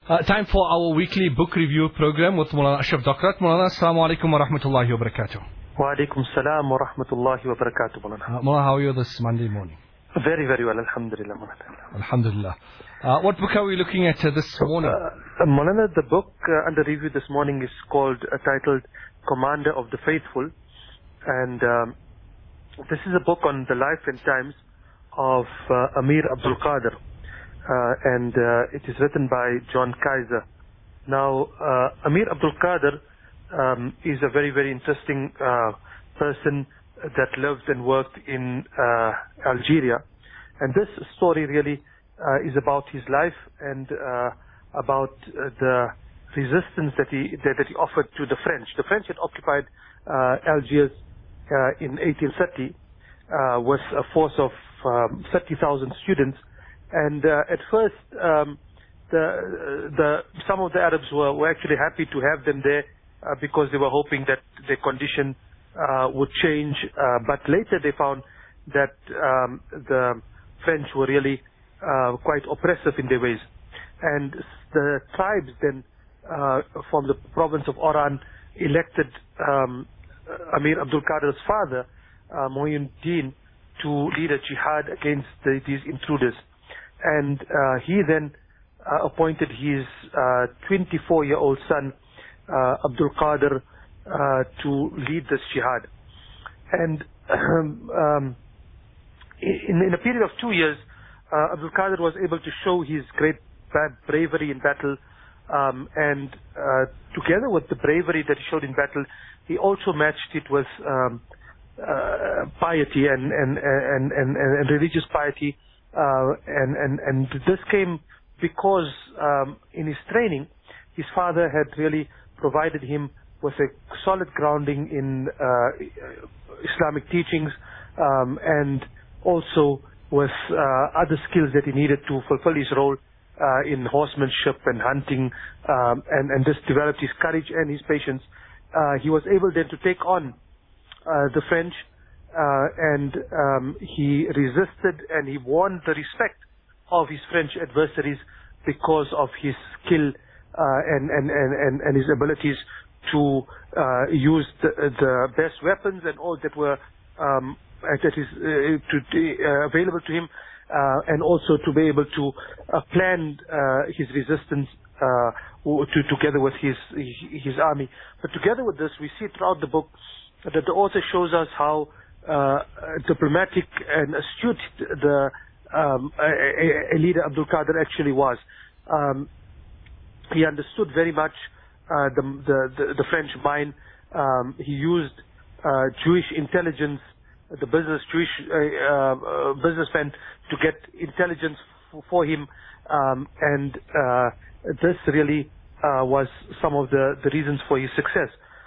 Time for our weekly book review program with Maulana Ashraf Docrat. Maulana, Assalamu alaikum wa rahmatullahi wa barakatuh. Wa alaikum salam wa rahmatullahi wa barakatuh, Maulana. Maulana, how are you this Monday morning? Very, very well, alhamdulillah, Maulana. Alhamdulillah. What book are we looking at this morning? Maulana, the book under review this morning is titled Commander of the Faithful. And this is a book on the life and times of Amir Abdul Qadir. And it is written by John Kaiser. Now, Amir Abdul Qadir is a very, very interesting person that lived and worked in Algeria. And this story really is about his life and about the resistance that he offered to the French. The French had occupied Algiers in 1830 with a force of 30,000 students. And at first, some of the Arabs were actually happy to have them there because they were hoping that their condition would change. But later they found that the French were really quite oppressive in their ways. And the tribes then from the province of Oran elected Amir Abdul Qadir's father, Muhyiddin, to lead a jihad against these intruders. And he then appointed his 24-year-old son, Abdul Qadir, to lead this jihad. And in a period of 2 years, Abdul Qadir was able to show his great bravery in battle. And together with the bravery that he showed in battle, he also matched it with piety and religious piety. And this came because in his training, his father had really provided him with a solid grounding in Islamic teachings and also with other skills that he needed to fulfill his role in horsemanship and hunting, and this developed his courage and his patience. He was able then to take on the French, and he resisted and he won the respect of his French adversaries because of his skill and his abilities to use the best weapons and all that were available to him, and also to be able to plan his resistance together with his army. But together with this, we see throughout the book that the author shows us how diplomatic and astute a leader Abdul Qadir actually was. He understood very much the French mind. He used Jewish intelligence, the Jewish businessmen, to get intelligence for him, and this really was some of the reasons for his success.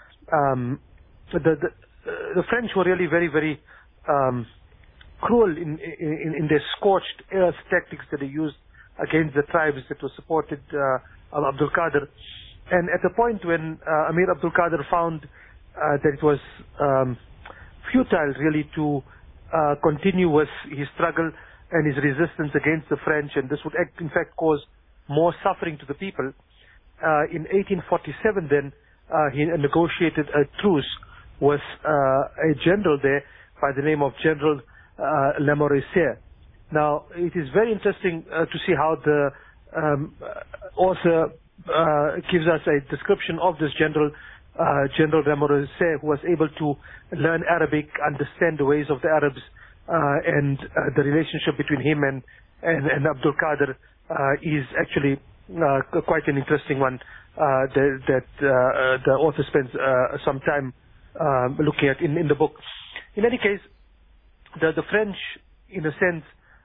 The French were really very, very cruel in their scorched earth tactics that they used against the tribes that were supported Abdul Qadir. And at the point when Amir Abdul Qadir found that it was futile really to continue with his struggle and his resistance against the French, and this would in fact cause more suffering to the people, in 1847 then he negotiated a truce with a general there by the name of General Lamoricière. Now, it is very interesting to see how the author gives us a description of this general, General Lamoricière, who was able to learn Arabic, understand the ways of the Arabs, and the relationship between him and Abdul Qadir is actually quite an interesting one that the author spends some time looking at in the book. In any case, the French, in a sense,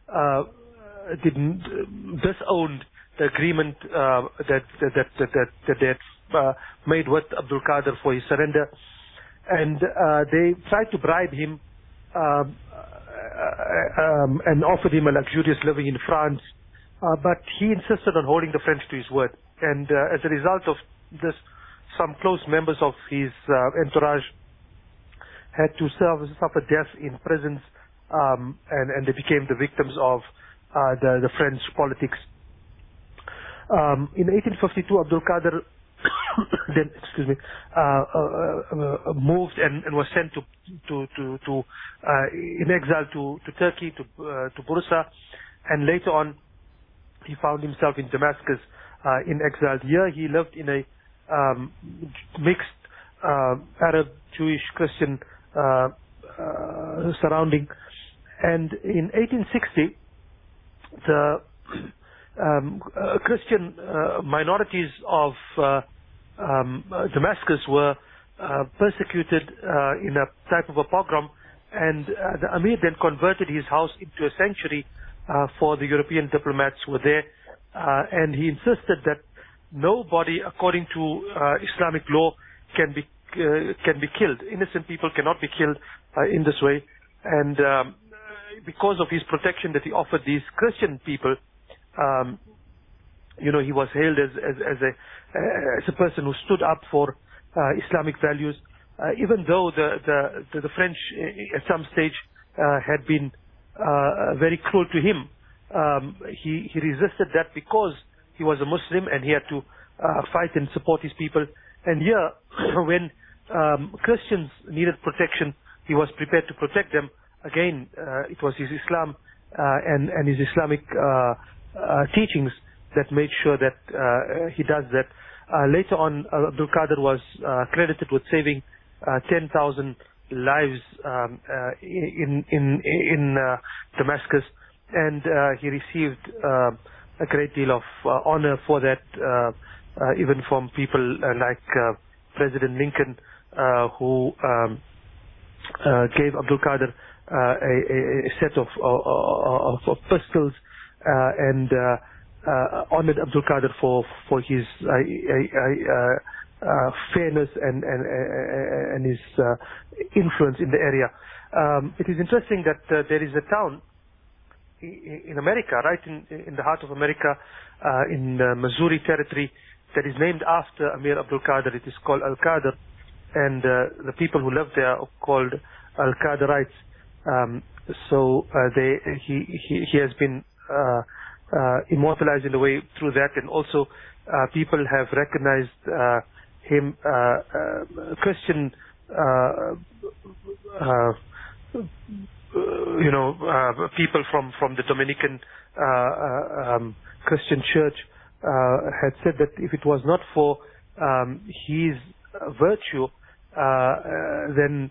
disowned the agreement that they had made with Abdul Qadir for his surrender, and they tried to bribe him and offered him a luxurious living in France, but he insisted on holding the French to his word. And as a result of this, some close members of his entourage had to suffer death in prisons, and they became the victims of the French politics. In 1852, Abdul Qadir then, moved and was sent in exile to Turkey, to Bursa, and later on he found himself in Damascus in exile. Here he lived in a mixed Arab, Jewish, Christian surrounding, and in 1860 the Christian minorities of Damascus were persecuted in a type of a pogrom, and the Amir then converted his house into a sanctuary for the European diplomats who were there, and he insisted that nobody, according to Islamic law, can be killed. Innocent people cannot be killed in this way, and because of his protection that he offered these Christian people, he was hailed as a person who stood up for Islamic values, even though the French at some stage had been very cruel to him. He resisted that because he was a Muslim and he had to fight and support his people. And here, when Christians needed protection, he was prepared to protect them. Again, it was his Islam and his Islamic teachings that made sure that he does that. Later on, Abdul Qadir was credited with saving 10,000 lives in Damascus, and he received a great deal of honor for that, even from people like President Lincoln, who gave Abdul Qadir a set of pistols and honored Abdul Qadir for his fairness and his influence in the area. It is interesting that there is a town in America, right in the heart of America, in Missouri territory, that is named after Amir Abdul Qadir. It is called Al-Qadir, and the people who live there are called Al-Qadirites. So he has been immortalized in a way through that, and also people have recognized him, Christian, people from the Dominican Christian Church had said that if it was not for his virtue, then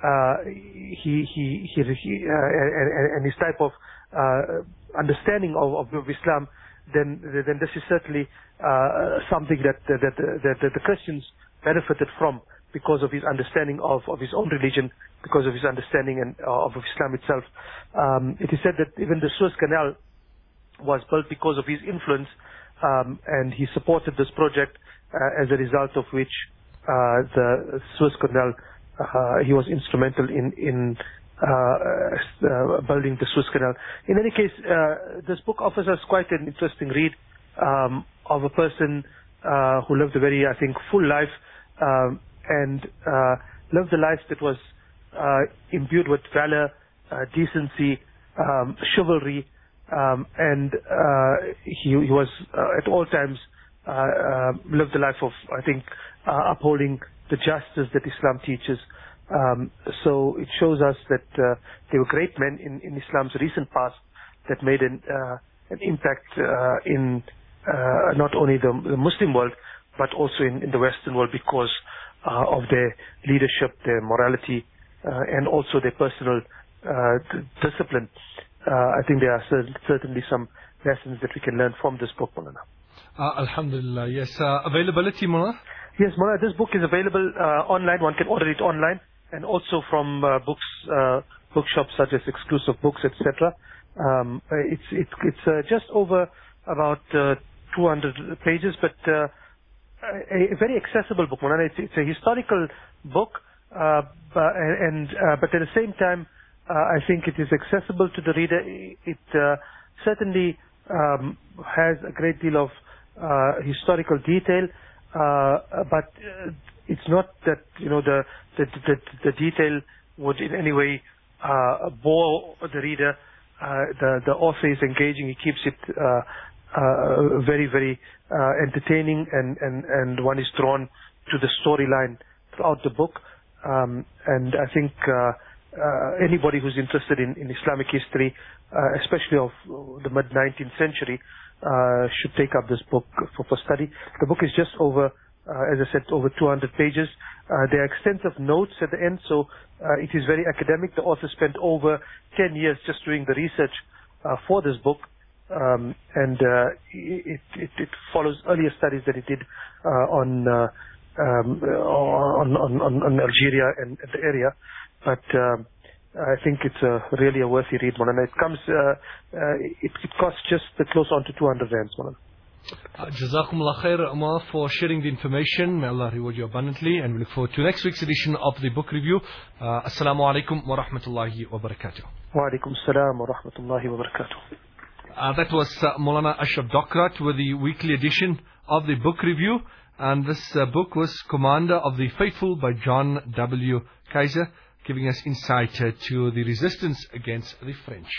he and his type of understanding of Islam, then this is certainly something that the Christians benefited from, because of his understanding of his own religion, because of his understanding of Islam itself. It is said that even the Suez Canal was built because of his influence, and he supported this project, as a result of which the Suez Canal, he was instrumental in building the Suez Canal. In any case, this book offers us quite an interesting read of a person who lived a very, I think, full life, and lived a life that was imbued with valor, decency, chivalry, and he was at all times lived a life of, I think, upholding the justice that Islam teaches. So it shows us that there were great men in Islam's recent past that made an impact in not only the Muslim world, but also in the Western world, because of their leadership, their morality, and also their personal discipline. I think there are certainly some lessons that we can learn from this book, Maulana. Alhamdulillah, yes. Availability, Maulana? Yes, Maulana, this book is available online. One can order it online, and also from bookshops such as Exclusive Books, etc. It's just over about 200 pages, but a very accessible book, Maulana. It's a historical book, but at the same time, I think it is accessible to the reader. It certainly has a great deal of historical detail, but it's not that the detail would in any way bore the reader. The author is engaging. He keeps it very, very entertaining, and one is drawn to the storyline throughout the book. And I think anybody who's interested in Islamic history, especially of the mid-19th century, should take up this book for study. The book is just over, as I said, over 200 pages. There are extensive notes at the end, so it is very academic. The author spent over 10 years just doing the research for this book, and it follows earlier studies that he did on Algeria and the area. But I think it's really a worthy read, Maulana. It comes, it costs just close on to 200 rands, Maulana. Jazakumullah khair, Umar, for sharing the information. May Allah reward you abundantly, and we look forward to next week's edition of the book review. Assalamu alaikum wa rahmatullahi wa barakatuh. Wa alaikum assalam wa rahmatullahi wa barakatuh. That was Maulana Ashraf Dokrat with the weekly edition of the book review. And this book was Commander of the Faithful by John W. Kaiser, giving us insight to the resistance against the French.